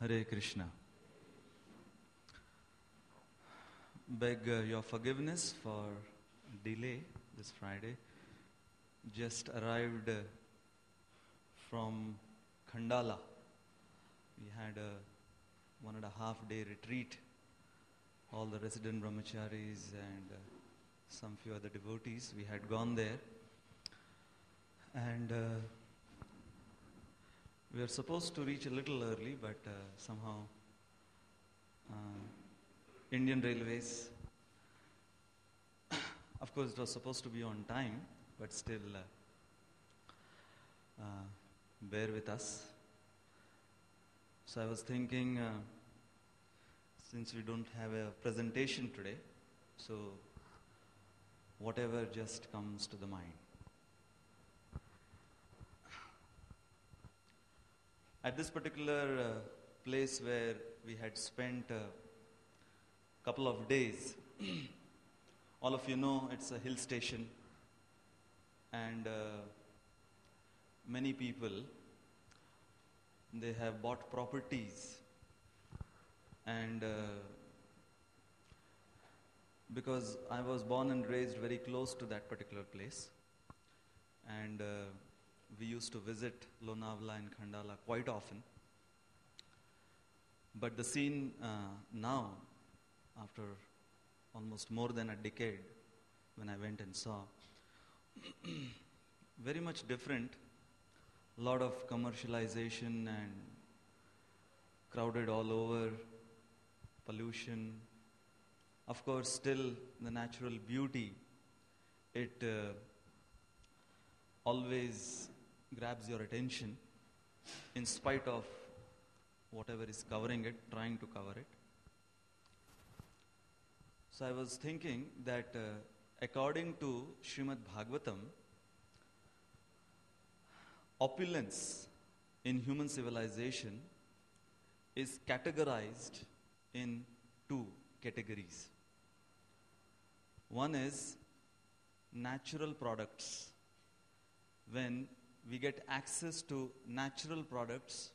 Hare Krishna. Beg your forgiveness for delay this Friday. Just arrived from Khandala. We had a 1.5 day retreat. All the resident brahmacharis and some few other devotees. We had gone there. And we were supposed to reach a little early, but somehow Indian Railways, of course it was supposed to be on time, but still bear with us. So I was thinking, since we don't have a presentation today, so whatever just comes to the mind. At this particular place where we had spent a couple of days, all of you know it's a hill station, and many people, they have bought properties, and because I was born and raised very close to that particular place, and we used to visit Lonavala and Khandala quite often. But the scene now, after almost more than a decade, when I went and saw, very much different. A lot of commercialization and crowded all over, pollution. Of course, still the natural beauty, it always grabs your attention in spite of whatever is covering it, trying to cover it. So I was thinking that according to Srimad Bhagavatam, opulence in human civilization is categorized in two categories. One is natural products. When we get access to natural products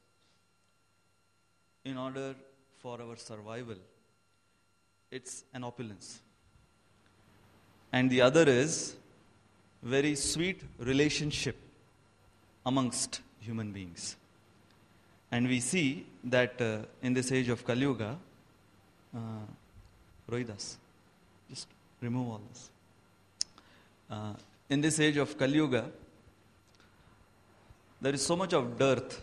in order for our survival, it's an opulence. And the other is very sweet relationship amongst human beings. And we see that in this age of Kali Yuga, Rohidas, just remove all this. In this age of Kali Yuga, there is so much of dearth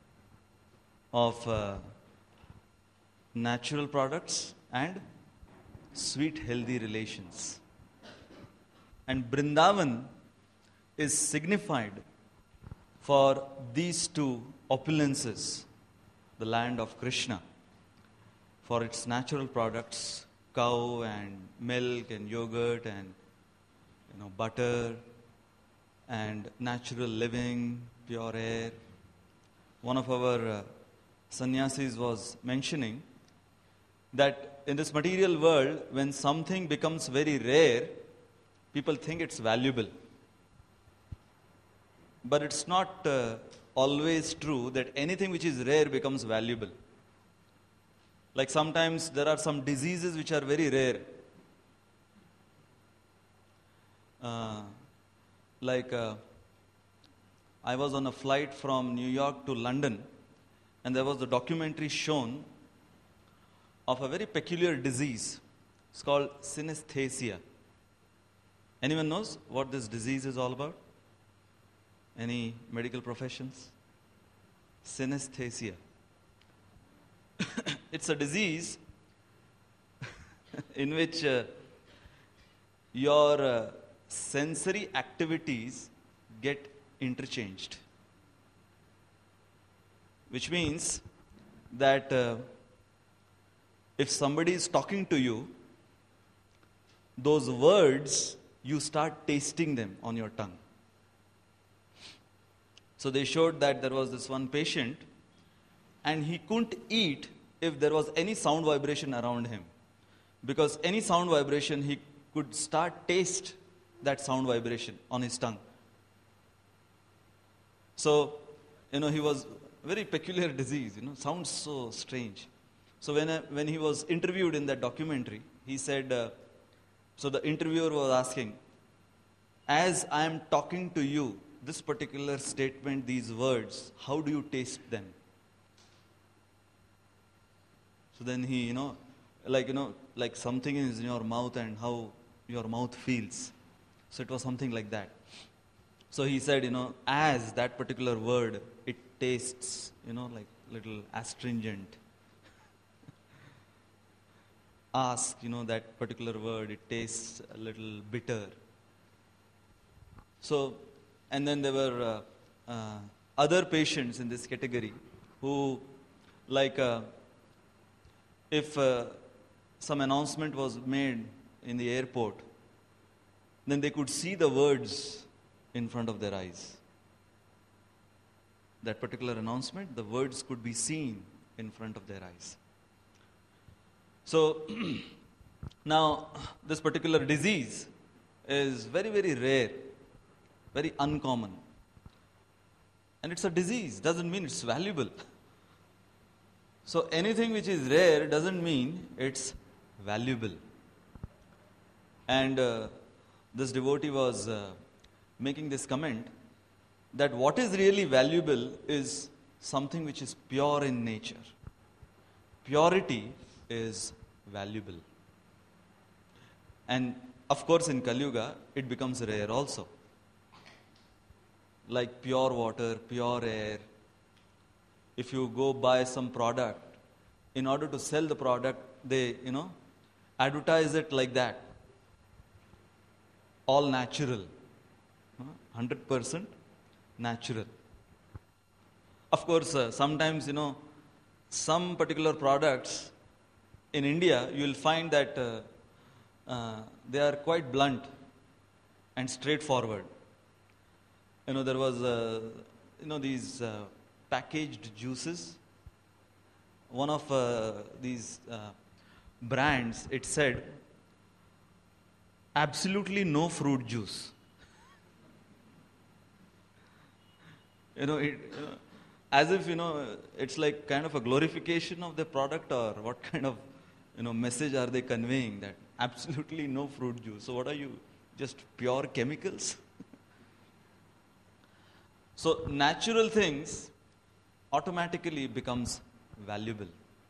of natural products and sweet, healthy relations. And Vrindavan is signified for these two opulences, the land of Krishna, for its natural products, cow and milk and yogurt and butter and natural living, pure air. One of our sannyasis was mentioning that in this material world, when something becomes very rare, people think it's valuable. But it's not always true that anything which is rare becomes valuable. Like sometimes there are some diseases which are very rare. I was on a flight from New York to London, and there was a documentary shown of a very peculiar disease. It's called synesthesia. Anyone knows what this disease is all about? Any medical professions? Synesthesia. It's a disease in which your sensory activities get interchanged. Which means that if somebody is talking to you, those words, you start tasting them on your tongue. So they showed that there was this one patient, and he couldn't eat if there was any sound vibration around him. Because any sound vibration, he could start taste that sound vibration on his tongue. So, he was very peculiar disease, sounds so strange. So when he was interviewed in that documentary, he said, so the interviewer was asking, as I am talking to you, this particular statement, these words, how do you taste them? So then he, like something is in your mouth and how your mouth feels. So it was something like that. So he said, as that particular word, it tastes, like little astringent. Ask, that particular word, it tastes a little bitter. So, and then there were other patients in this category who, like, if some announcement was made in the airport, then they could see the words in front of their eyes. That particular announcement, the words could be seen in front of their eyes. So, now, this particular disease is very, very rare, very uncommon. And it's a disease, doesn't mean it's valuable. So, anything which is rare doesn't mean it's valuable. And this devotee was making this comment that what is really valuable is something which is pure in nature. Purity is valuable. And of course in Kali Yuga, it becomes rare also. Like pure water, pure air. If you go buy some product, in order to sell the product, they, advertise it like that. All natural. 100% natural. Of course, sometimes, some particular products in India, you will find that they are quite blunt and straightforward. There was, these packaged juices. One of these brands, it said, absolutely no fruit juice. As if, it's like kind of a glorification of the product, or what kind of, message are they conveying, that absolutely no fruit juice. So what are you, just pure chemicals? So natural things automatically becomes valuable.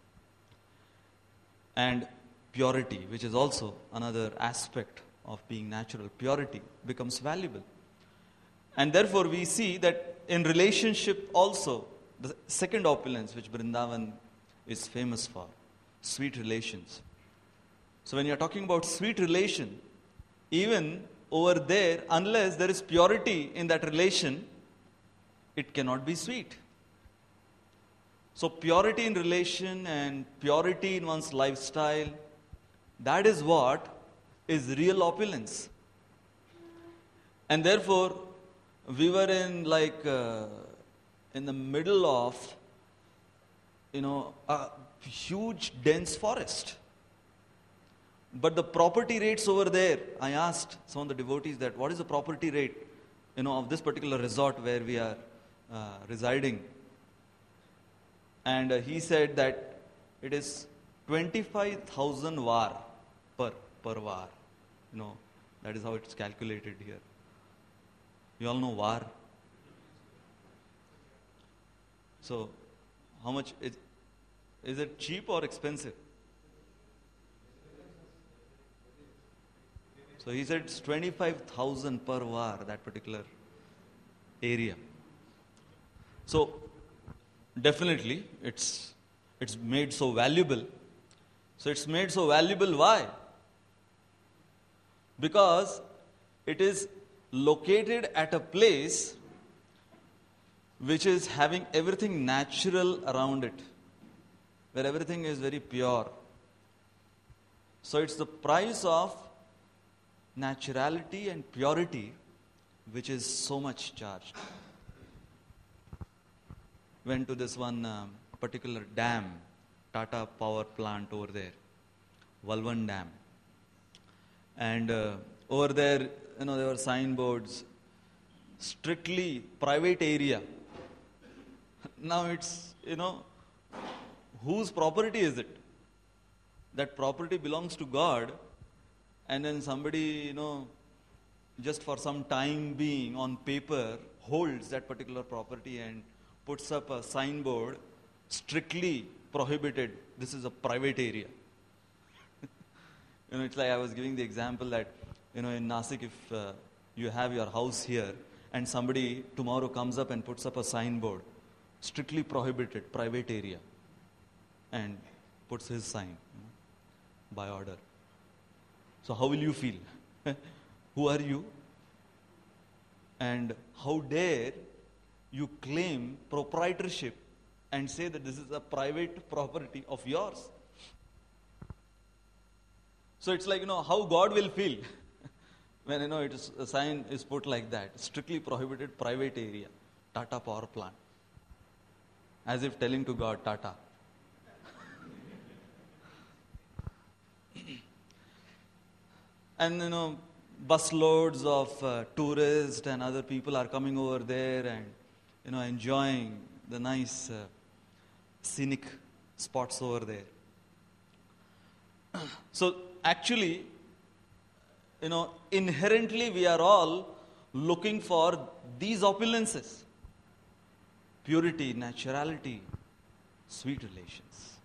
And purity, which is also another aspect of being natural, purity becomes valuable. And therefore we see that in relationship also, the second opulence which Vrindavan is famous for, sweet relations. So when you are talking about sweet relation, even over there, unless there is purity in that relation, it cannot be sweet. So purity in relation and purity in one's lifestyle, that is what is real opulence. And therefore, we were in in the middle of, a huge dense forest. But the property rates over there, I asked some of the devotees that what is the property rate, of this particular resort where we are residing. And he said that it is 25,000 var per var. That is how it's calculated here. You all know var. So, how much is it cheap or expensive? So he said it's 25,000 per var, that particular area. So definitely it's made so valuable. So it's made so valuable, why? Because it is located at a place which is having everything natural around it, where everything is very pure. So it's the price of naturality and purity which is so much charged. Went to this one particular dam, Tata power plant over there, Walwhan Dam. And over there, there were signboards, strictly private area. Now it's, whose property is it? That property belongs to God, and then somebody, just for some time being on paper, holds that particular property and puts up a signboard, strictly prohibited, this is a private area. It's like I was giving the example that, in Nasik, if you have your house here, and somebody tomorrow comes up and puts up a signboard, strictly prohibited, private area, and puts his sign, by order. So how will you feel? Who are you? And how dare you claim proprietorship and say that this is a private property of yours? So it's like, how God will feel when, a sign is put like that, strictly prohibited private area, Tata power plant. As if telling to God, Tata. And, busloads of tourists and other people are coming over there and, enjoying the nice scenic spots over there. So actually, inherently we are all looking for these opulences. Purity, naturality, sweet relations.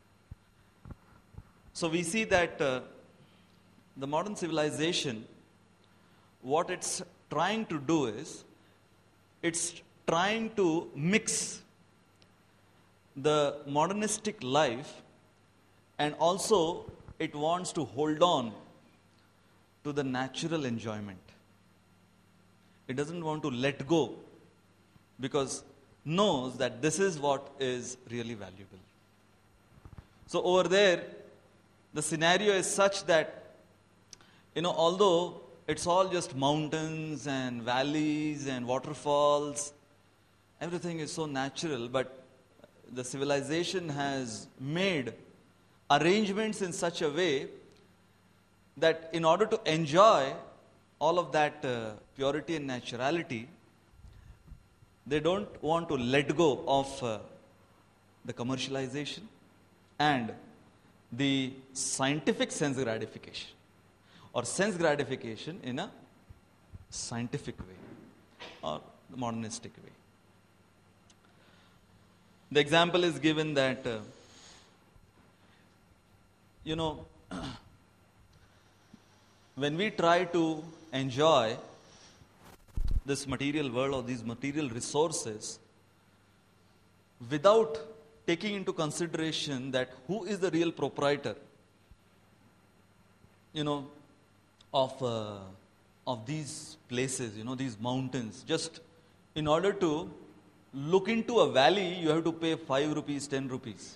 So we see that the modern civilization, what it's trying to do is, it's trying to mix the modernistic life, and also it wants to hold on to the natural enjoyment. It doesn't want to let go, because knows that this is what is really valuable. So over there, the scenario is such that, although it's all just mountains and valleys and waterfalls, everything is so natural, but the civilization has made arrangements in such a way that in order to enjoy all of that purity and naturality, they don't want to let go of the commercialization and the scientific sense gratification, or sense gratification in a scientific way or the modernistic way. The example is given that, when we try to enjoy this material world or these material resources without taking into consideration that who is the real proprietor, of these places, these mountains. Just in order to look into a valley, you have to pay 5 rupees, 10 rupees.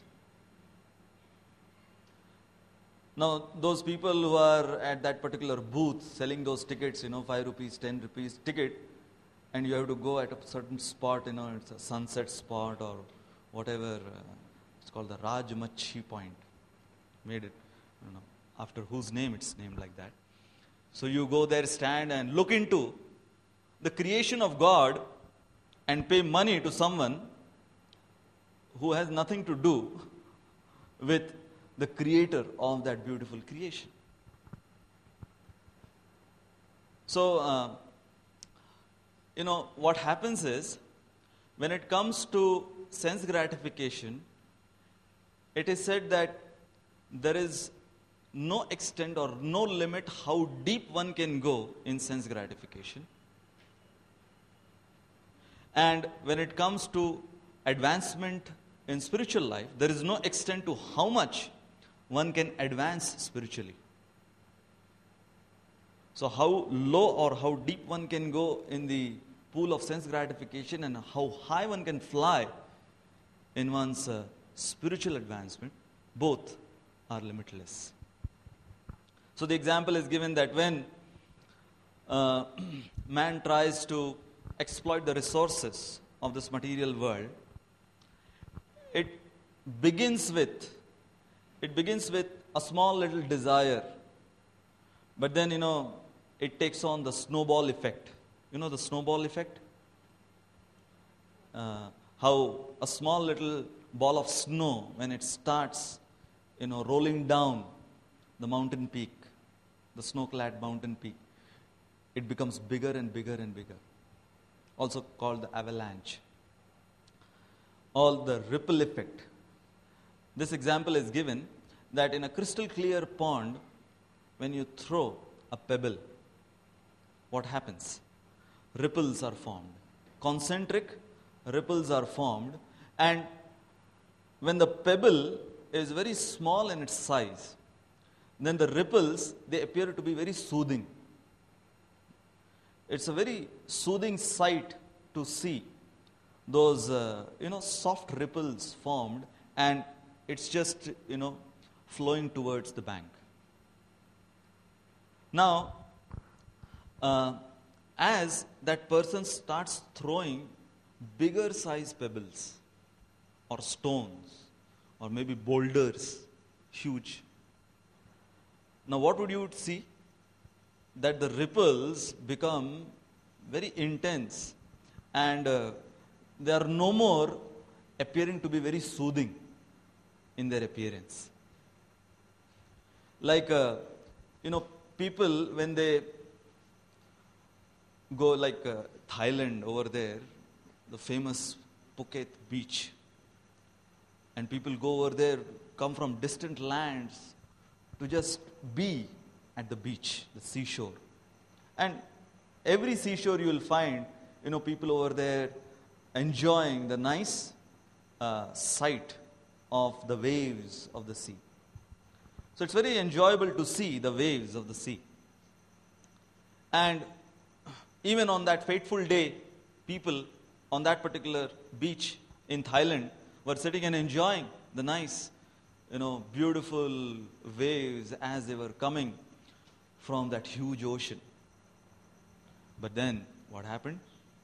Now, those people who are at that particular booth selling those tickets, 5 rupees, 10 rupees ticket, and you have to go at a certain spot, it's a sunset spot or whatever, it's called the Rajmachi Point. Made it, after whose name it's named like that. So you go there, stand and look into the creation of God and pay money to someone who has nothing to do with the creator of that beautiful creation. So, what happens is, when it comes to sense gratification, it is said that there is no extent or no limit how deep one can go in sense gratification. And when it comes to advancement in spiritual life, there is no extent to how much one can advance spiritually. So how low or how deep one can go in the pool of sense gratification and how high one can fly in one's spiritual advancement, both are limitless. So the example is given that when man tries to exploit the resources of this material world, it begins with a small little desire, but then it takes on the snowball effect. The snowball effect? how a small little ball of snow, when it starts, rolling down the mountain peak, the snow-clad mountain peak, it becomes bigger and bigger and bigger. Also called the avalanche. All the ripple effect. This example is given that in a crystal clear pond, when you throw a pebble, what happens? Ripples are formed. Concentric ripples are formed, and when the pebble is very small in its size, then the ripples, they appear to be very soothing. It's a very soothing sight to see those, soft ripples formed, and it's just, flowing towards the bank. Now, as that person starts throwing bigger size pebbles or stones or maybe boulders, huge. Now, what would you see? That the ripples become very intense, and they are no more appearing to be very soothing in their appearance. Like, people, when they go like Thailand over there, the famous Phuket beach, and people go over there, come from distant lands to just be at the beach, the seashore. And every seashore you will find, people over there enjoying the nice sight of the waves of the sea. So it's very enjoyable to see the waves of the sea. And even on that fateful day, people on that particular beach in Thailand were sitting and enjoying the nice, beautiful waves as they were coming from that huge ocean. But then, what happened?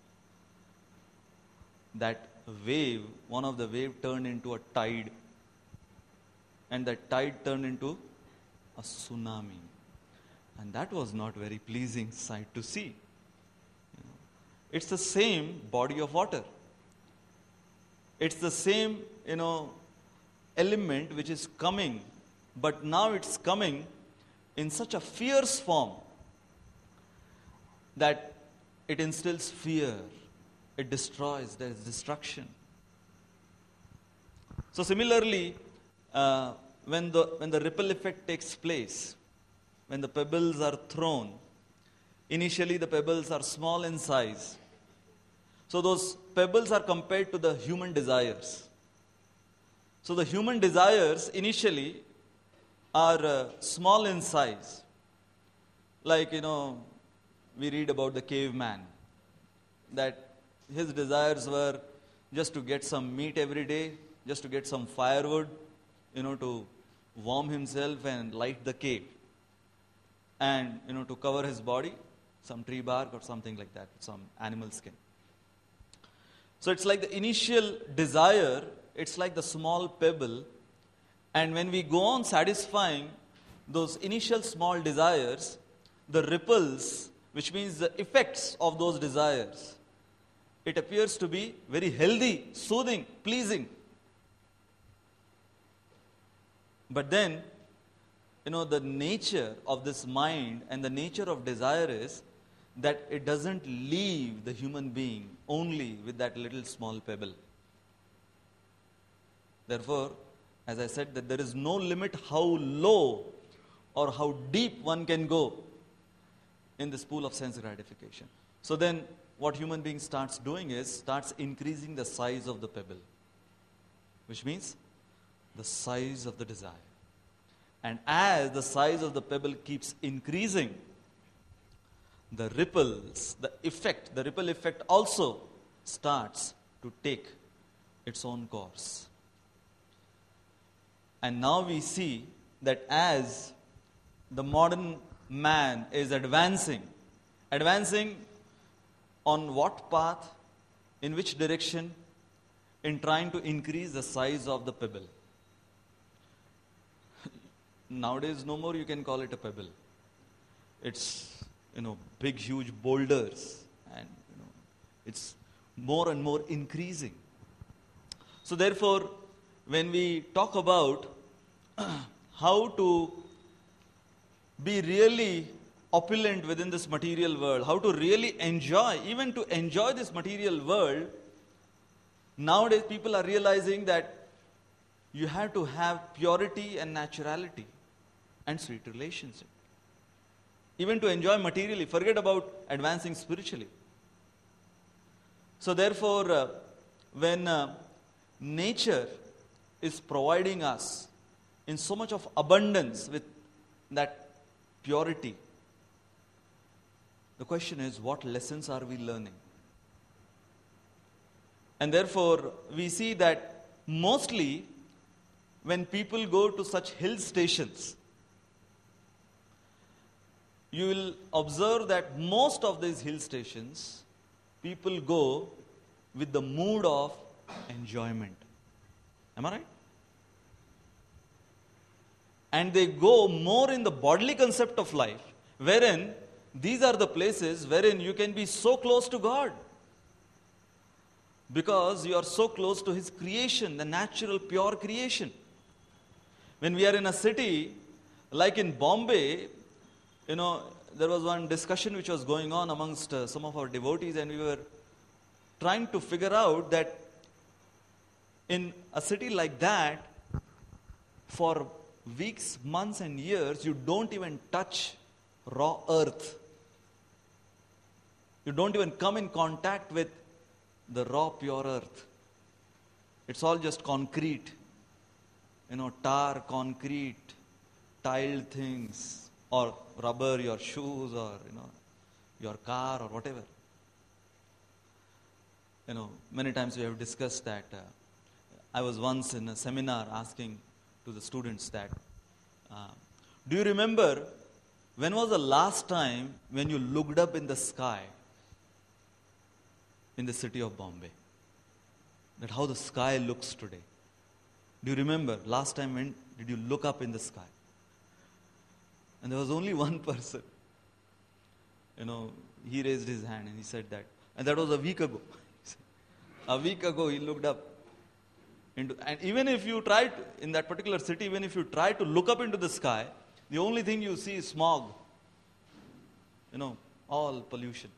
That wave, one of the waves turned into a tide. And that tide turned into a tsunami. And that was not very pleasing sight to see. It's the same body of water. It's the same, element which is coming. But now it's coming in such a fierce form that it instills fear. It destroys. There is destruction. So similarly, when the ripple effect takes place, when the pebbles are thrown, initially the pebbles are small in size. So those pebbles are compared to the human desires. So the human desires initially are small in size. Like, we read about the caveman, that his desires were just to get some meat every day, just to get some firewood, to warm himself and light the cave. And, to cover his body, some tree bark or something like that, some animal skin. So it's like the initial desire, it's like the small pebble. And when we go on satisfying those initial small desires, the ripples, which means the effects of those desires, it appears to be very healthy, soothing, pleasing. But then, the nature of this mind and the nature of desire is that it doesn't leave the human being only with that little small pebble. Therefore, as I said, that there is no limit how low or how deep one can go in this pool of sense gratification. So then, what human being starts doing is, starts increasing the size of the pebble, which means the size of the desire. And as the size of the pebble keeps increasing, the ripples, the ripple effect also starts to take its own course. And now we see that as the modern man is advancing on what path, in which direction, in trying to increase the size of the pebble. Nowadays, no more you can call it a pebble. It's, big, huge boulders, and, it's more and more increasing. So therefore, when we talk about how to be really opulent within this material world, how to really enjoy, even to enjoy this material world, nowadays people are realizing that you have to have purity and naturality and sweet relationship. Even to enjoy materially, forget about advancing spiritually. So therefore, when nature is providing us in so much of abundance with that purity, the question is, what lessons are we learning? And therefore, we see that mostly when people go to such hill stations, you will observe that most of these hill stations, people go with the mood of enjoyment. Am I right? And they go more in the bodily concept of life, wherein these are the places wherein you can be so close to God. Because you are so close to His creation, the natural, pure creation. When we are in a city, like in Bombay, there was one discussion which was going on amongst some of our devotees, and we were trying to figure out that in a city like that, for weeks, months and years, you don't even touch raw earth. You don't even come in contact with the raw, pure earth. It's all just concrete. Tar, concrete, tiled things, or rubber, your shoes, or, your car, or whatever. Many times we have discussed that. I was once in a seminar asking to the students that, do you remember when was the last time when you looked up in the sky in the city of Bombay? That how the sky looks today. Do you remember last time when did you look up in the sky? And there was only one person. He raised his hand and he said that. And that was a week ago. A week ago he looked up. And even if you try to, in that particular city, even if you try to look up into the sky, the only thing you see is smog. All pollution.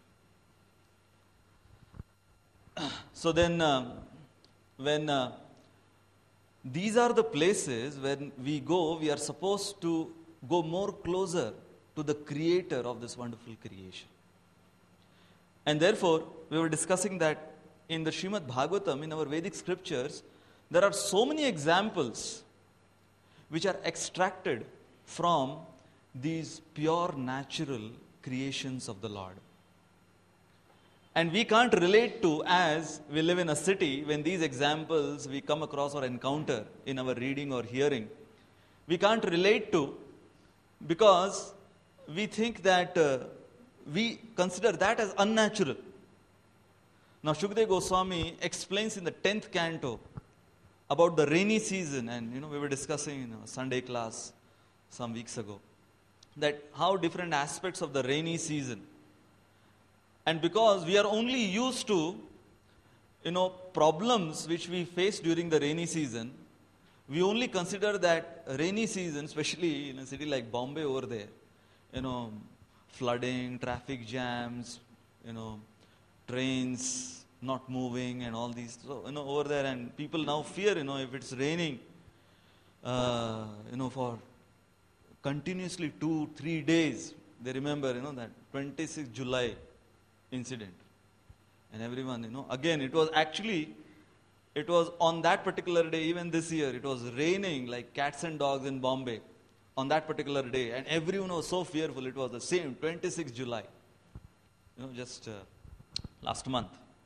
So then, when these are the places when we go, we are supposed to go more closer to the creator of this wonderful creation. And therefore, we were discussing that in the Srimad Bhagavatam, in our Vedic scriptures, there are so many examples which are extracted from these pure natural creations of the Lord. And we can't relate to, as we live in a city, when these examples we come across or encounter in our reading or hearing, we can't relate to because we think that we consider that as unnatural. Now, Shukdev Goswami explains in the 10th canto about the rainy season, and we were discussing in a Sunday class some weeks ago, that how different aspects of the rainy season. And because we are only used to, problems which we face during the rainy season, we only consider that rainy season, especially in a city like Bombay over there, flooding, traffic jams, trains not moving and all these. So, over there, and people now fear, if it's raining, for continuously 2-3 days, they remember, that 26th July incident. And everyone, again, it was on that particular day, even this year, it was raining like cats and dogs in Bombay on that particular day. And everyone was so fearful. It was the same, 26th July, just last month.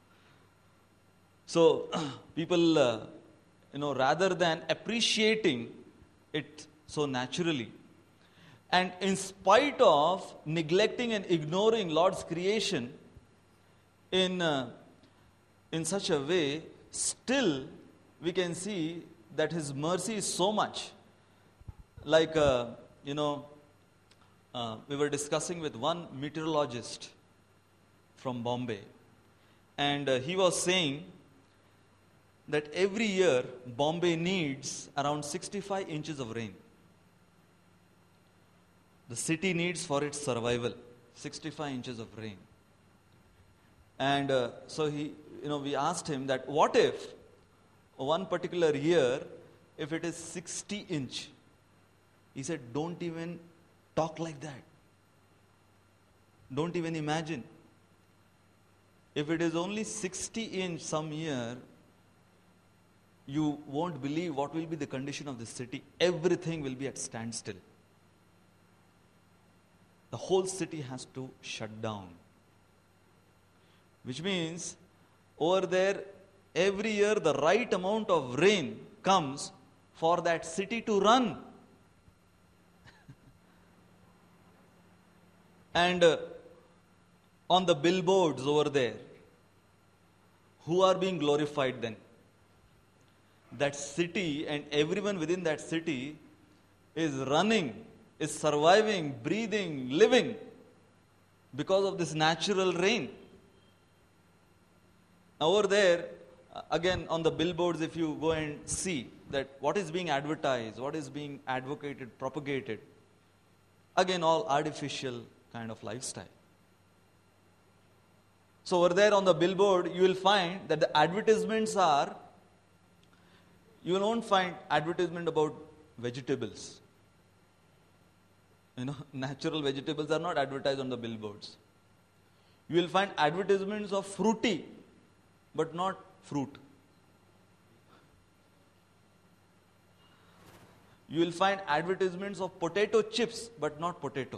So, people, rather than appreciating it so naturally, and in spite of neglecting and ignoring Lord's creation in such a way, still we can see that His mercy is so much. Like, we were discussing with one meteorologist from Bombay, and he was saying that every year Bombay needs around 65 inches of rain. The city needs for its survival 65 inches of rain. And so we asked him that what if one particular year, if it is 60 inch, he said, don't even talk like that. Don't even imagine. If it is only 60 inch some year, you won't believe what will be the condition of the city. Everything will be at standstill. The whole city has to shut down. Which means, over there, every year the right amount of rain comes for that city to run. And on the billboards over there, who are being glorified then? That city and everyone within that city is running, is surviving, breathing, living because of this natural rain. Over there, again on the billboards, if you go and see that what is being advertised, what is being advocated, propagated, again all artificial kind of lifestyle. So over there on the billboard, you will find that the advertisements are, you won't find advertisement about vegetables. Natural vegetables are not advertised on the billboards. You will find advertisements of fruity, but not fruit. You will find advertisements of potato chips, but not potato.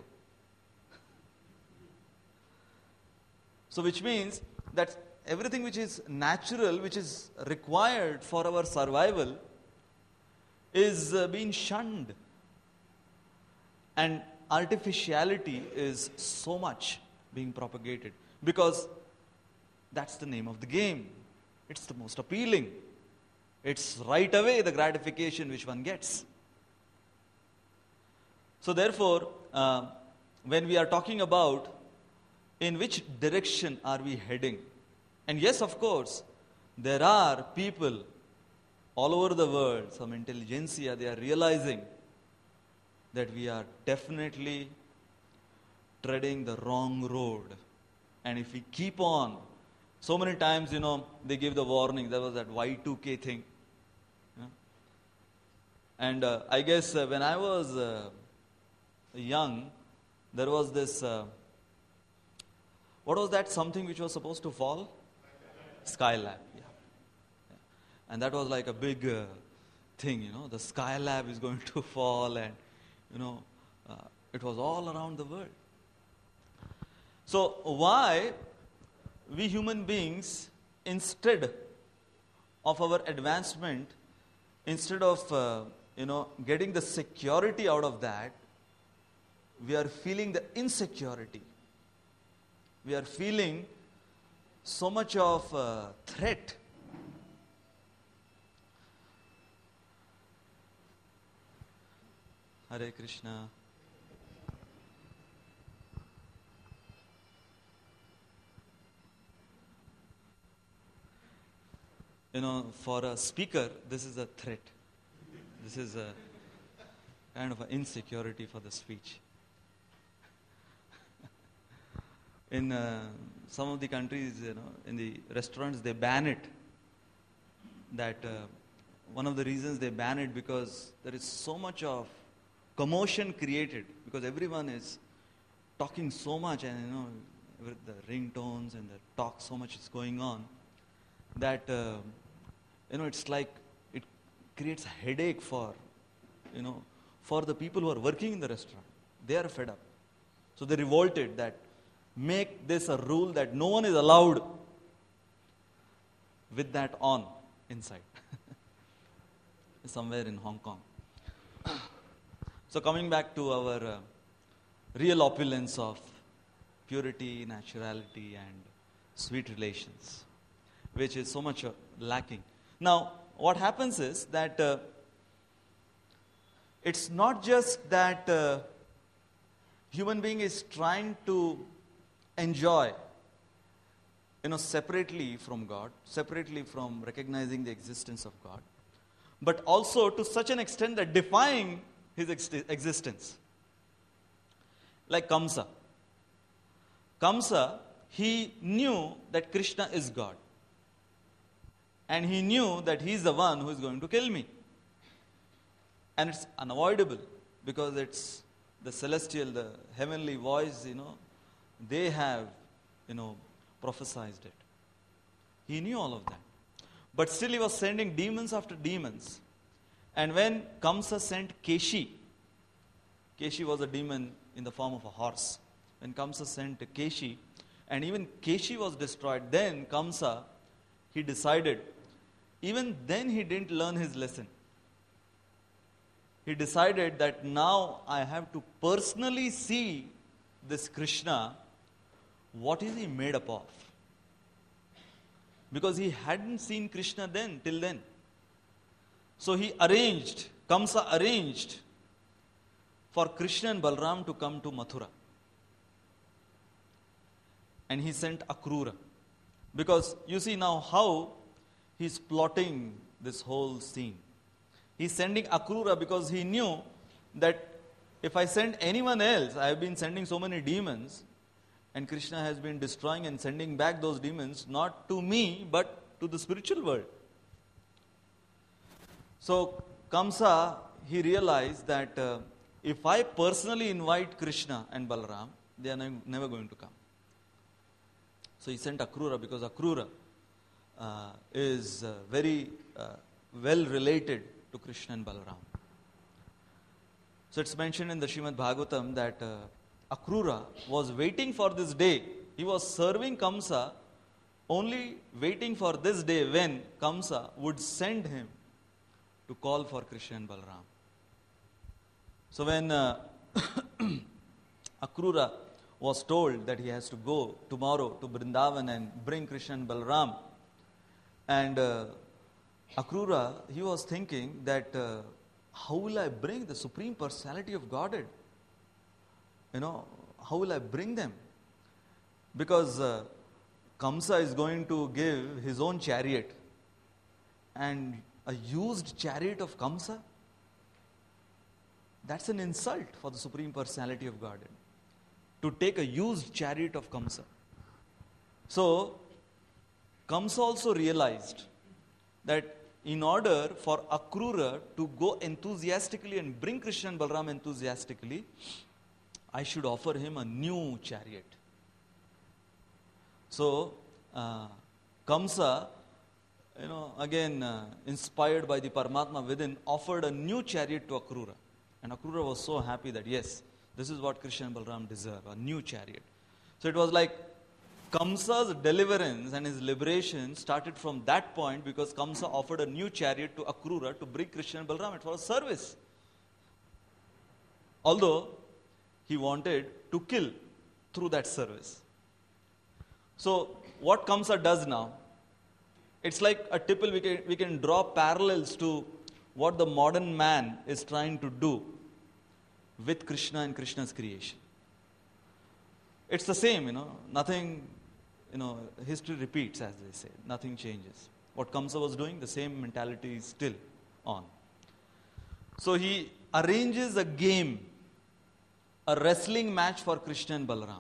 So which means that everything which is natural, which is required for our survival, is being shunned. And artificiality is so much being propagated because that's the name of the game. It's the most appealing. It's right away the gratification which one gets. So therefore, when we are talking about in which direction are we heading? And yes, of course, there are people all over the world, some intelligentsia, they are realizing that we are definitely treading the wrong road. And if we keep on, so many times, they give the warning. There was that Y2K thing. And I guess when I was young, there was this, what was that something which was supposed to fall? Skylab, yeah. And that was like a big thing, the Skylab is going to fall, and, it was all around the world. So why we human beings, instead of our advancement, instead of, getting the security out of that, we are feeling the insecurity. We are feeling so much of threat. Hare Krishna. For a speaker, this is a threat. This is a kind of an insecurity for the speech. In some of the countries, in the restaurants, they ban it. That one of the reasons they ban it because there is so much of commotion created because everyone is talking so much, and with the ringtones and the talk, so much is going on that it's like it creates a headache for the people who are working in the restaurant. They are fed up, so they revolted that make this a rule that no one is allowed with that on inside. Somewhere in Hong Kong. So coming back to our real opulence of purity, naturality, and sweet relations, which is so much lacking. Now, what happens is that it's not just that human being is trying to enjoy, separately from God, separately from recognizing the existence of God, but also to such an extent that defying his existence. Like Kamsa. Kamsa, he knew that Krishna is God. And he knew that he is the one who is going to kill me. And it's unavoidable because it's the celestial, the heavenly voice, they have, prophesied it. He knew all of that. But still he was sending demons after demons. And when Kamsa sent Keshi, Keshi was a demon in the form of a horse. When Kamsa sent Keshi, and even Keshi was destroyed, then Kamsa, he decided, even then he didn't learn his lesson. He decided that now I have to personally see this Krishna, what is he made up of? Because he hadn't seen Krishna till then. So Kamsa arranged for Krishna and Balram to come to Mathura. And he sent Akrura. Because you see now how he's plotting this whole scene. He's sending Akrura because he knew that if I send anyone else, I have been sending so many demons, and Krishna has been destroying and sending back those demons, not to me, but to the spiritual world. So Kamsa, he realized that if I personally invite Krishna and Balaram, they are never going to come. So he sent Akrura because Akrura is very well related to Krishna and Balaram. So it's mentioned in the Srimad Bhagavatam that Akrura was waiting for this day. He was serving Kamsa, only waiting for this day when Kamsa would send him to call for Krishna and Balaram. So when Akrura was told that he has to go tomorrow to Vrindavan and bring Krishna and Balaram, and Akrura, he was thinking that how will I bring the Supreme Personality of Godhead? How will I bring them? Because Kamsa is going to give his own chariot, and a used chariot of Kamsa, that's an insult for the Supreme Personality of Godhead, to take a used chariot of Kamsa. So Kamsa also realized that in order for Akrura to go enthusiastically and bring Krishna and Balaram enthusiastically, I should offer him a new chariot. So Kamsa, again inspired by the Paramatma within, offered a new chariot to Akrura. And Akrura was so happy that yes, this is what Krishna and Balaram deserve, a new chariot. So it was like Kamsa's deliverance and his liberation started from that point, because Kamsa offered a new chariot to Akrura to bring Krishna and Balaram. It was a service. Although he wanted to kill through that service. So what Kamsa does now, it's like a tipple. We can draw parallels to what the modern man is trying to do with Krishna and Krishna's creation. It's the same, nothing, history repeats, as they say. Nothing changes. What Kamsa was doing, the same mentality is still on. So he arranges a game, a wrestling match for Krishna and Balaram.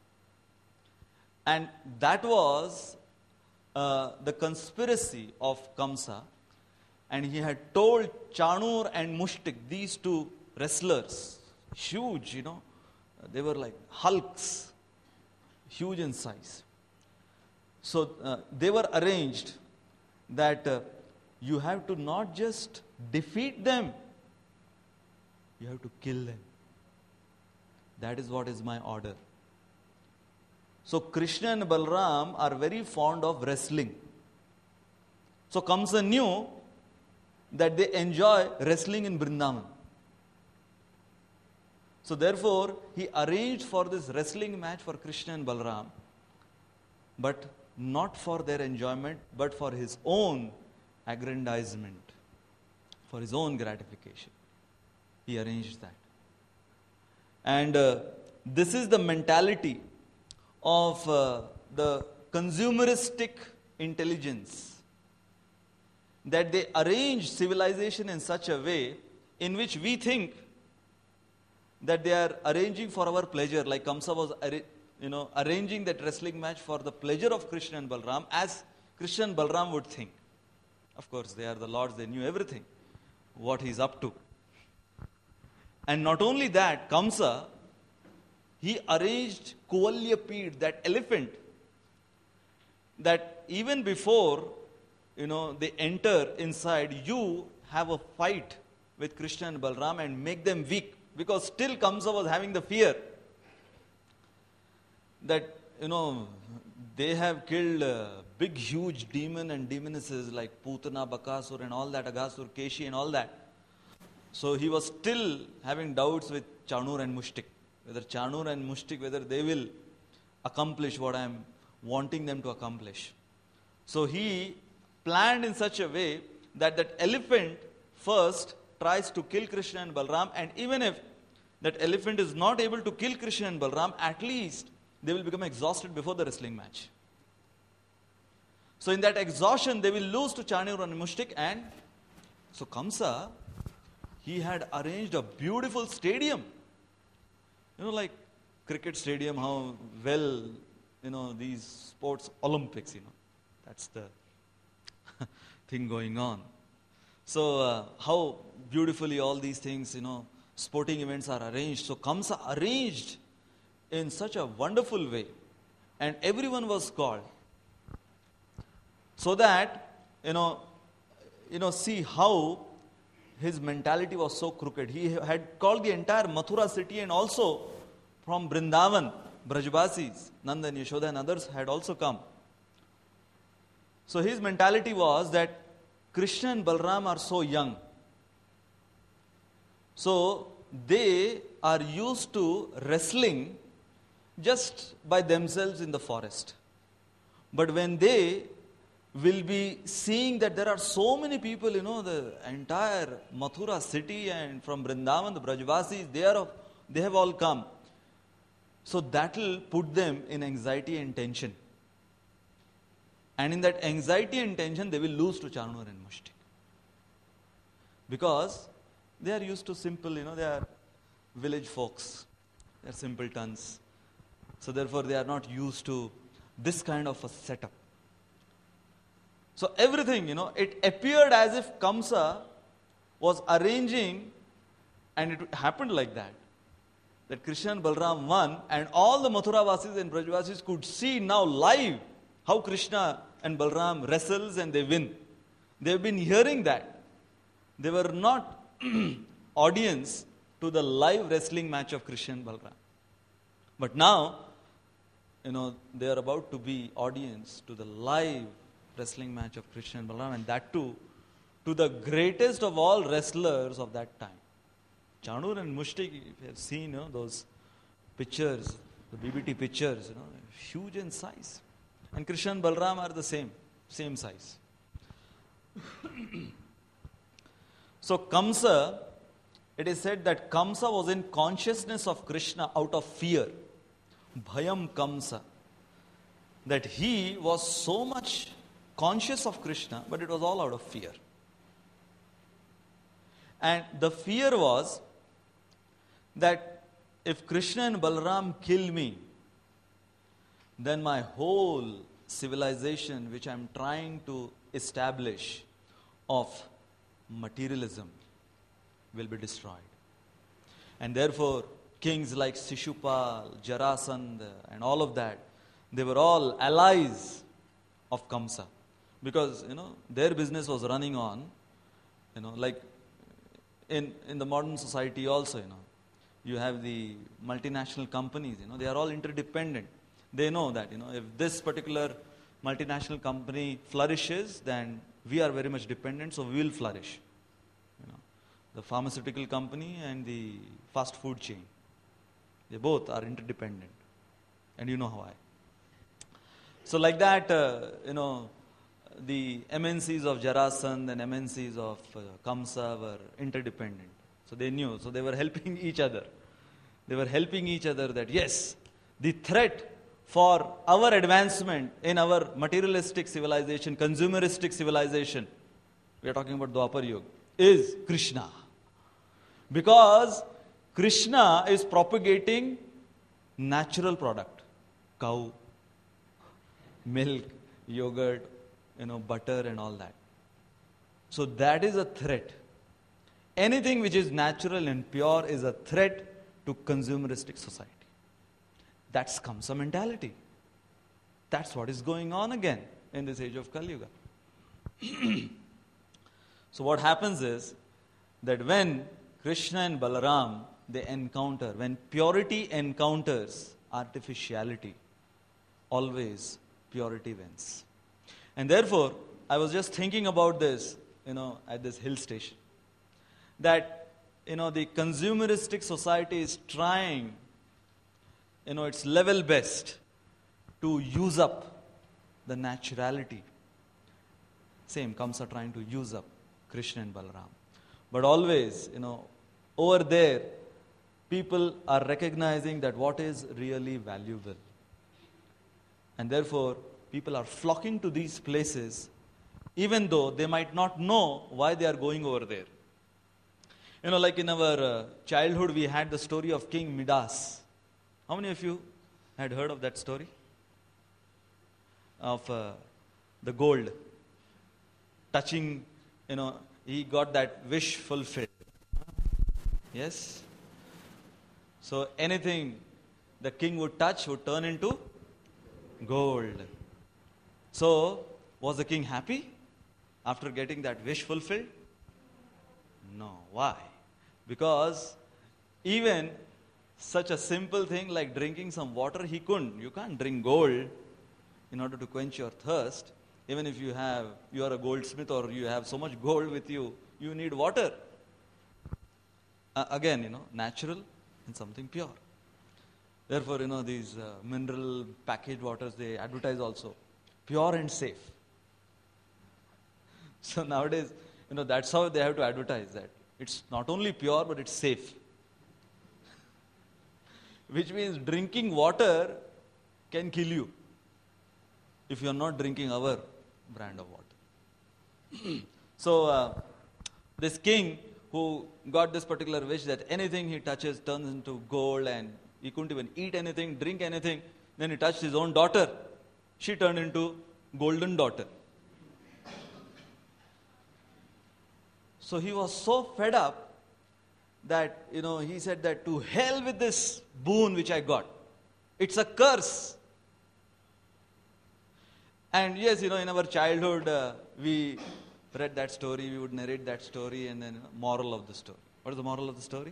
And that was the conspiracy of Kamsa. And he had told Chanur and Mushtik, these two wrestlers, huge, they were like hulks, huge in size. So they were arranged that you have to not just defeat them, you have to kill them. That is what is my order. So Krishna and Balaram are very fond of wrestling. So Kamsa knew that they enjoy wrestling in Vrindavan. So therefore, he arranged for this wrestling match for Krishna and Balaram, but not for their enjoyment, but for his own aggrandizement, for his own gratification. He arranged that. And this is the mentality of the consumeristic intelligence that they arrange civilization in such a way in which we think that they are arranging for our pleasure, like Kamsa was arranging that wrestling match for the pleasure of Krishna and Balram, as Krishna and Balram would think. Of course, they are the lords, they knew everything, what he's up to. And not only that, Kamsa, he arranged Kuvalyapid, that elephant, that even before, they enter inside, you have a fight with Krishna and Balram and make them weak. Because still Kamsa was having the fear that, they have killed big, huge demon and demonesses like Putana, Bakasur and all that, Aghasur, Keshi and all that. So he was still having doubts with Chanur and Mushtik. Whether Chanur and Mushtik, whether they will accomplish what I am wanting them to accomplish. So he planned in such a way that that elephant first tries to kill Krishna and Balram, and even if that elephant is not able to kill Krishna and Balram, at least they will become exhausted before the wrestling match. So in that exhaustion, they will lose to Chanur and Mushtik, and so Kamsa, he had arranged a beautiful stadium. Like cricket stadium, how well, these sports, Olympics, that's the thing going on. So how beautifully all these things, sporting events are arranged. So Kamsa arranged in such a wonderful way, and everyone was called. So that, see how his mentality was so crooked. He had called the entire Mathura city, and also from Vrindavan, Brajvasis, Nanda and Yashoda and others had also come. So his mentality was that Krishna and Balram are so young. So they are used to wrestling just by themselves in the forest. But when they will be seeing that there are so many people, the entire Mathura city and from Vrindavan, the Brajvasis, they have all come. So that will put them in anxiety and tension. And in that anxiety and tension, they will lose to Chanur and Mushtik. Because they are used to simple, they are village folks. They are simpletons. So therefore, they are not used to this kind of a setup. So everything, it appeared as if Kamsa was arranging, and it happened like that. That Krishna and Balram won, and all the Mathuravasis and Brajvasis could see now live how Krishna and Balram wrestles and they win. They have been hearing that. They were not audience to the live wrestling match of Krishna and Balram. But now, they are about to be audience to the live wrestling match of Krishna and Balram, and that too to the greatest of all wrestlers of that time. Chanur and Mushtik, if you have seen those pictures, the BBT pictures, huge in size. And Krishna and Balram are the same size. So Kamsa, it is said that Kamsa was in consciousness of Krishna out of fear. Bhayam Kamsa. That he was so much conscious of Krishna, but it was all out of fear. And the fear was that if Krishna and Balram kill me, then my whole civilization, which I am trying to establish of materialism, will be destroyed. And therefore, kings like Shishupal, Jarasandha, and all of that, they were all allies of Kamsa. Because, their business was running on, like in the modern society also, you have the multinational companies, they are all interdependent. They know that, if this particular multinational company flourishes, then we are very much dependent, so we will flourish. The pharmaceutical company and the fast food chain, they both are interdependent. And you know why. So like that, the MNCs of Jarasandha and MNCs of Kamsa were interdependent. So they knew. So they were helping each other. They were helping each other that yes, the threat for our advancement in our materialistic civilization, consumeristic civilization, we are talking about Dwapar Yuga, is Krishna. Because Krishna is propagating natural product, cow, milk, yogurt, butter and all that. So that is a threat. Anything which is natural and pure is a threat to consumeristic society. That's Kamsa mentality. That's what is going on again in this age of Kali Yuga. So what happens is that when Krishna and Balaram, they encounter, when purity encounters artificiality, always purity wins. And therefore, I was just thinking about this, at this hill station, that, the consumeristic society is trying, its level best to use up the naturality. Same, Kamsa trying to use up Krishna and Balaram. But always, over there, people are recognizing that what is really valuable. And therefore, people are flocking to these places, even though they might not know why they are going over there. Like in our childhood, we had the story of King Midas. How many of you had heard of that story? Of the gold. Touching, he got that wish fulfilled. Yes? So anything the king would touch would turn into gold. So, was the king happy after getting that wish fulfilled? No. Why? Because even such a simple thing like drinking some water, he couldn't. You can't drink gold in order to quench your thirst. Even if you are a goldsmith or you have so much gold with you, you need water. Again, natural and something pure. Therefore, these mineral packaged waters, they advertise also. Pure and safe. So nowadays, that's how they have to advertise that. It's not only pure, but it's safe. Which means drinking water can kill you if you are not drinking our brand of water. So, this king who got this particular wish that anything he touches turns into gold, and he couldn't even eat anything, drink anything. Then he touched his own daughter. She turned into golden daughter. So he was so fed up that, he said that to hell with this boon which I got. It's a curse. And yes, in our childhood, we read that story, we would narrate that story, and then moral of the story. What is the moral of the story?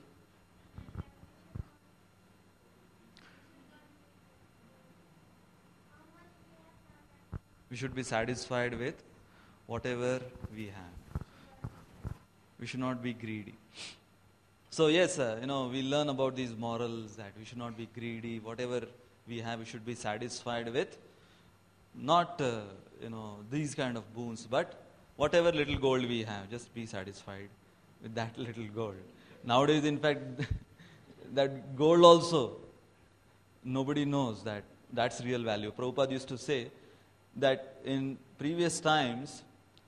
We should be satisfied with whatever we have. We should not be greedy. So yes, we learn about these morals that we should not be greedy. Whatever we have, we should be satisfied with. Not, these kind of boons, but whatever little gold we have, just be satisfied with that little gold. Nowadays, in fact, that gold also, nobody knows that that's real value. Prabhupada used to say that in previous times,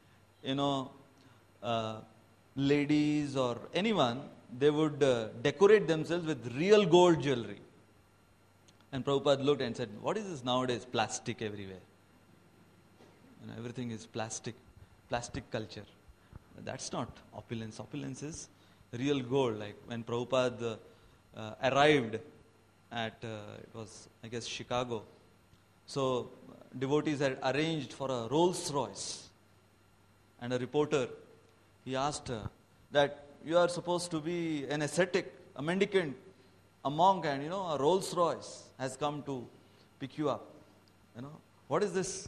ladies or anyone, they would decorate themselves with real gold jewelry. And Prabhupada looked and said, what is this nowadays? Plastic everywhere. Everything is plastic culture. That's not opulence. Opulence is real gold. Like when Prabhupada arrived at, it was, I guess, Chicago. So devotees had arranged for a Rolls Royce. And a reporter, he asked that you are supposed to be an ascetic, a mendicant, a monk, and a Rolls Royce has come to pick you up. What is this?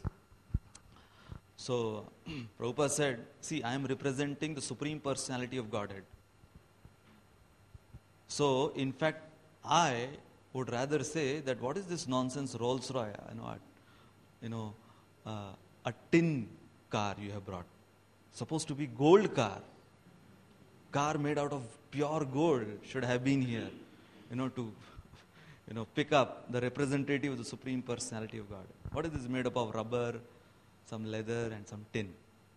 So Prabhupada said, see, I am representing the Supreme Personality of Godhead. So, in fact, I would rather say that what is this nonsense Rolls Royce? A tin car you have brought. Supposed to be gold car. Car made out of pure gold should have been here, to pick up the representative of the Supreme Personality of God. What is this made up of? Rubber, some leather, and some tin.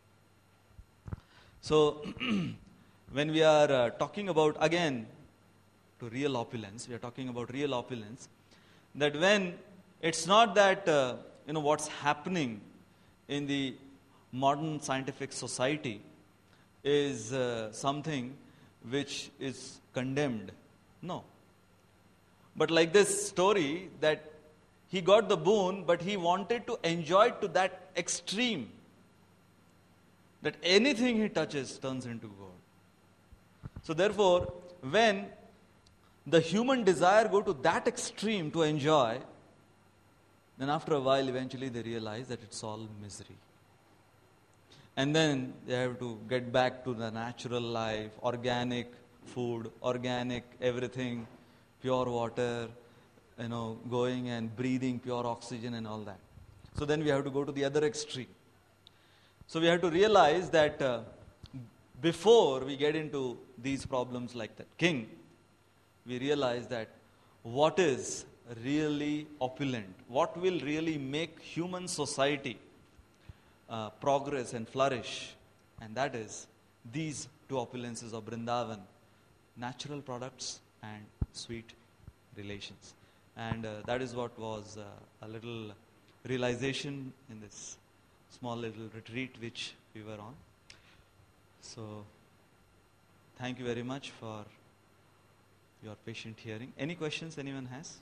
So, when we are talking about, again, to real opulence, we are talking about real opulence, that when it's not that, what's happening in the modern scientific society is something which is condemned. No. But like this story, that he got the boon, but he wanted to enjoy it to that extreme, that anything he touches turns into gold. So therefore, when the human desire go to that extreme to enjoy, then after a while, eventually they realize that it's all misery. And then they have to get back to the natural life, organic food, organic everything, pure water, going and breathing pure oxygen and all that. So then we have to go to the other extreme. So we have to realize that before we get into these problems like that king, we realize that what is really opulent, what will really make human society progress and flourish, and that is these two opulences of Vrindavan, natural products and sweet relations. And that is what was a little realization in this small little retreat which we were on. So, thank you very much for your patient hearing. Any questions anyone has?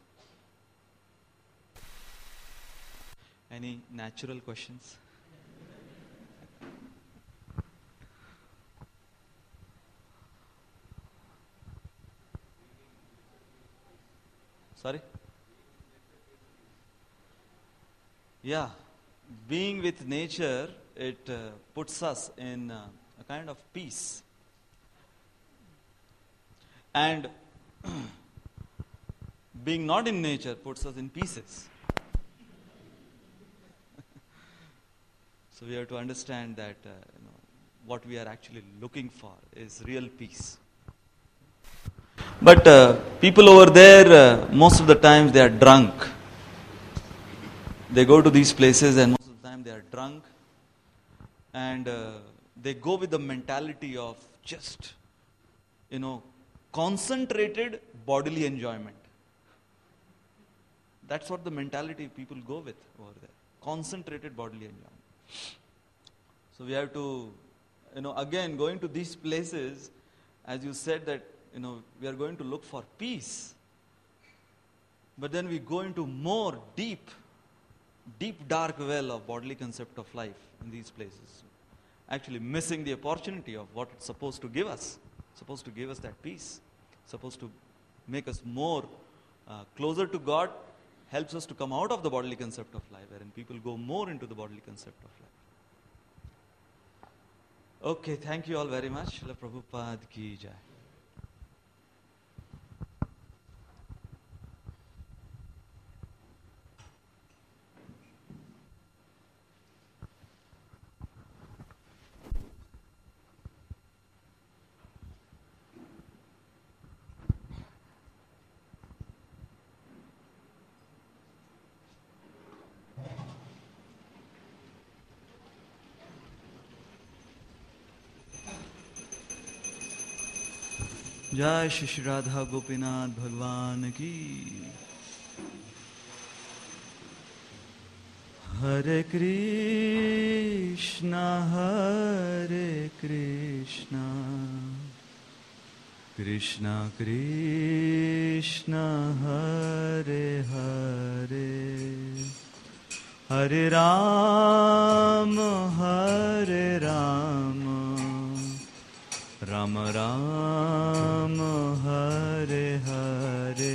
Any natural questions? Sorry? Yeah, being with nature, it puts us in a kind of peace. And being not in nature puts us in pieces. So we have to understand that what we are actually looking for is real peace. But people over there, most of the times they are drunk. They go to these places and most of the time they are drunk. And they go with the mentality of just, concentrated bodily enjoyment. That's what the mentality people go with over there. Concentrated bodily enjoyment. So we have to, again, going to these places, as you said that, we are going to look for peace. But then we go into more deep dark well of bodily concept of life in these places. Actually missing the opportunity of what it's supposed to give us. Supposed to give us that peace. Supposed to make us more closer to God. Helps us to come out of the bodily concept of life, wherein people go more into the bodily concept of life. Okay, thank you all very much. Srila Prabhupada ki jai. जय श्री राधा गोपीनाथ भगवान की। हरे कृष्णा कृष्णा कृष्णा हरे हरे, हरे राम राम राम हरे हरे।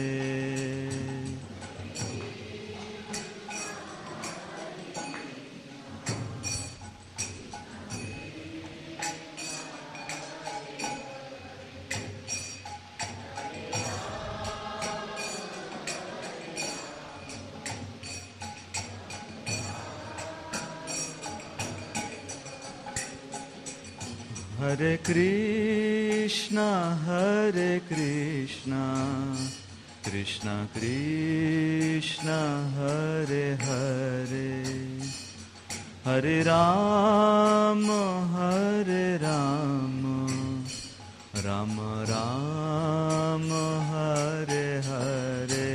हरे Krishna Krishna Krishna Hare Hare Hare Rama Hare Rama Rama Rama Hare Hare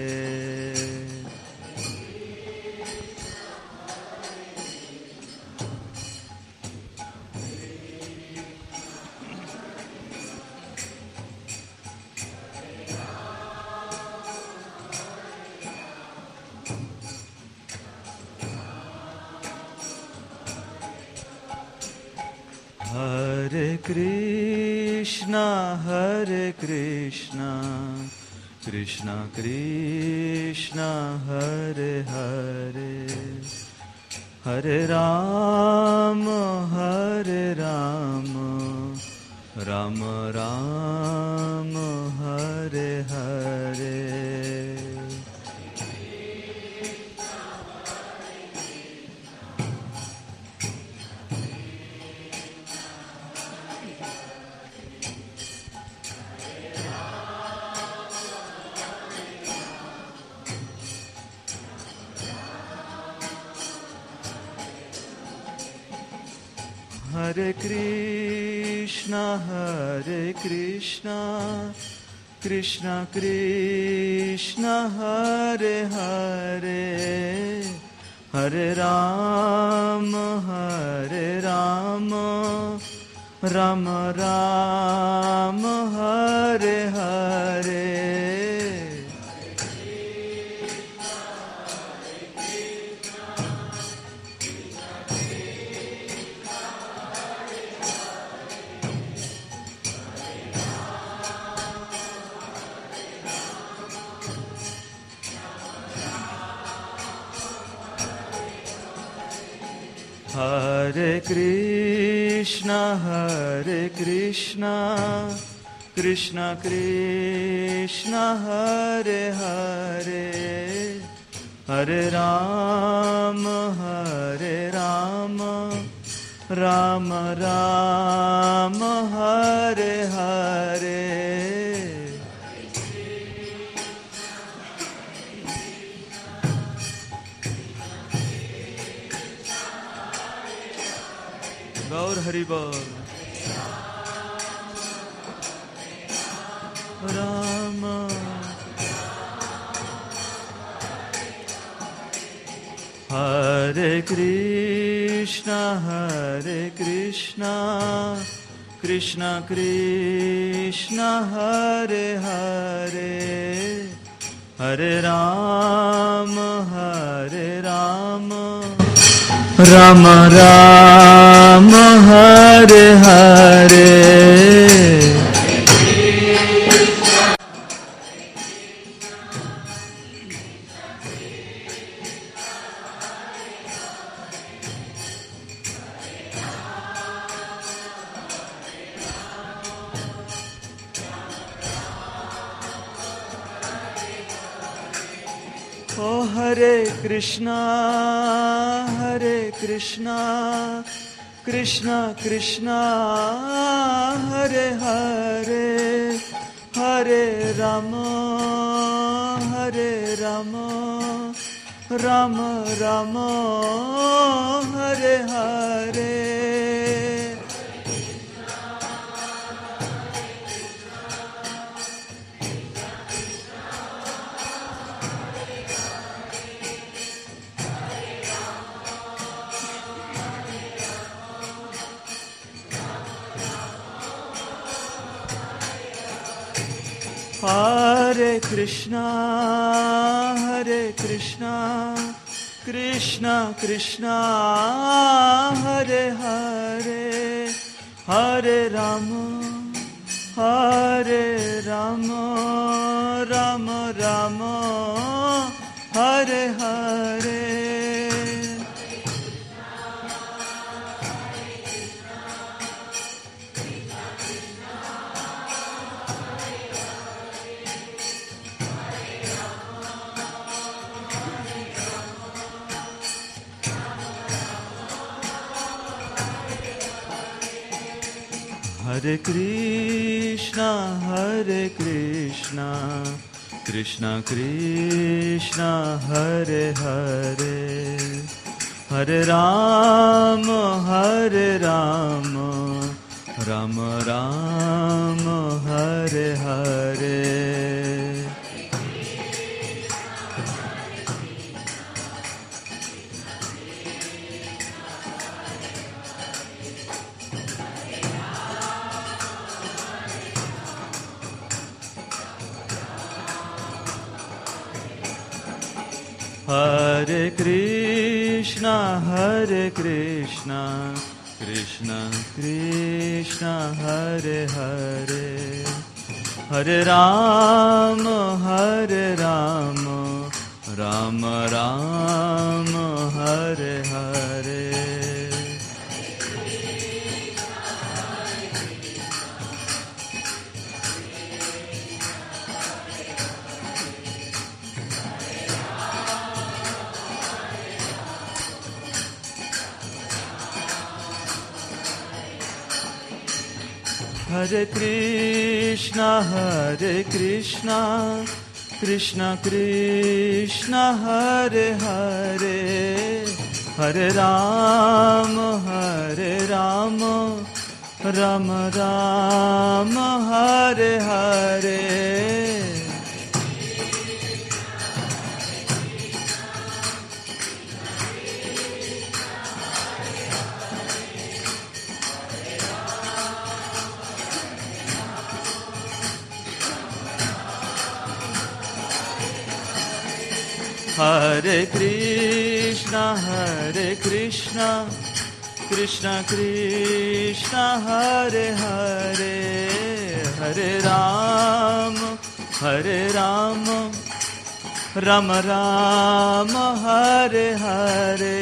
Hare Krishna Krishna Krishna Hare Hare Hare Rama Rama Rama Hare Hare Hare Krishna Krishna Krishna Hare Hare Hare Rama Rama Rama Hare Hare Hare Krishna Krishna Krishna Hare Hare Hare Rama Rama Rama Hare Hare Gaur Hari Bol Rama Hare Krishna Krishna Krishna Hare Hare Hare Rama Rama Rama Hare Hare Oh Hare Krishna Krishna Krishna Hare Hare Hare Rama Rama Rama Hare Hare Hare Krishna Krishna Krishna Hare Hare Hare Rama Rama Rama Hare Hare Hare Krishna Krishna Krishna Hare Hare Hare Rama Hare Rama Rama Rama Hare Hare Hare Krishna Krishna Krishna Hare Hare Hare Rama Rama Rama Hare Hare Hare Krishna Krishna Krishna Hare Hare Hare Rama Rama Rama Hare Hare Hare Krishna Krishna Krishna Hare Hare Hare Rama Rama Rama Hare Hare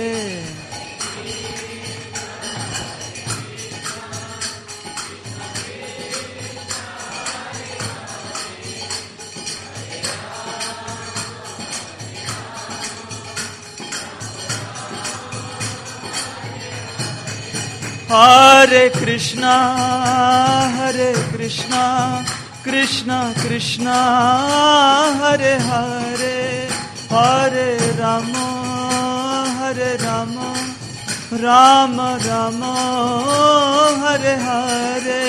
Hare Krishna Krishna Krishna Hare Hare Hare Rama Rama Rama Hare Hare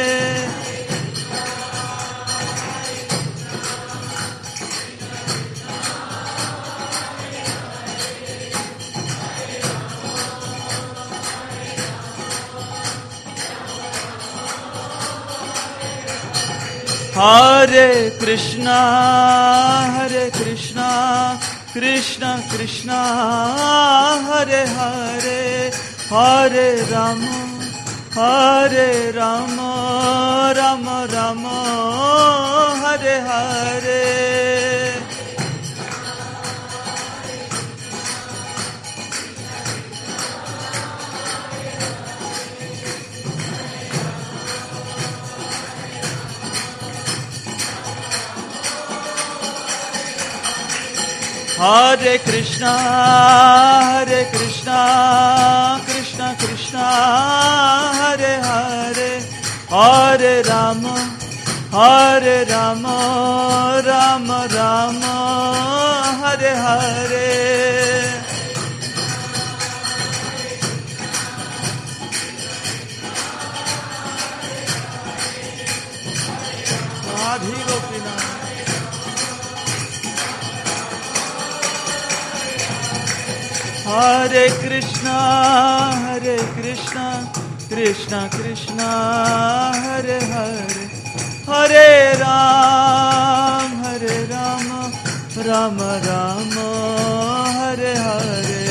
Hare Krishna Krishna Krishna Hare Hare Hare Rama Rama Rama Hare Hare Hare Krishna Krishna Krishna Hare Hare Hare Rama Rama Rama Hare Hare Radhe Gopinath Hare Krishna Krishna Krishna Hare Hare Hare Rama Rama Rama Hare Hare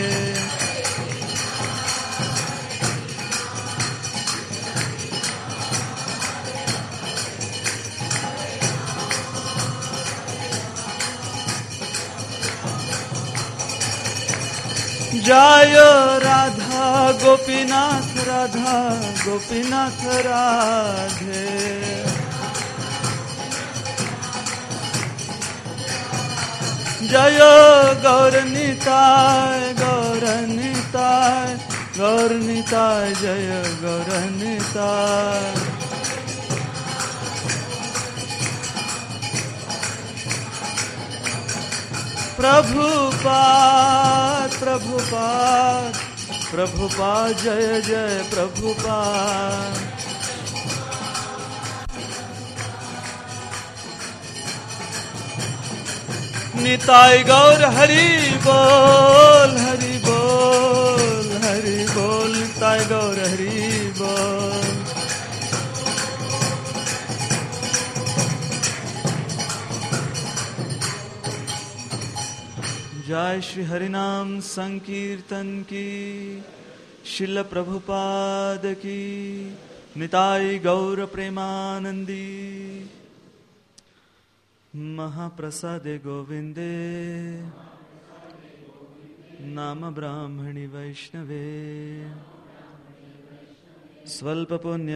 Jaya Radha Gopinath Radhe Jaya Gauranitai Jaya Gauranitai Prabhupada Prabhupada Prabhupada जय जय प्रभुपाद। निताई गौर हरि बोल हरि बोल हरि बोल। निताई गौर हरि बोल। जय श्री हरिनाम संकीर्तन की, शिल प्रभुपाद की। निताई गौर प्रेमानंदी। महाप्रसादे गोविंदे नाम ब्राह्मणि वैष्णवे। स्वल्प पुण्य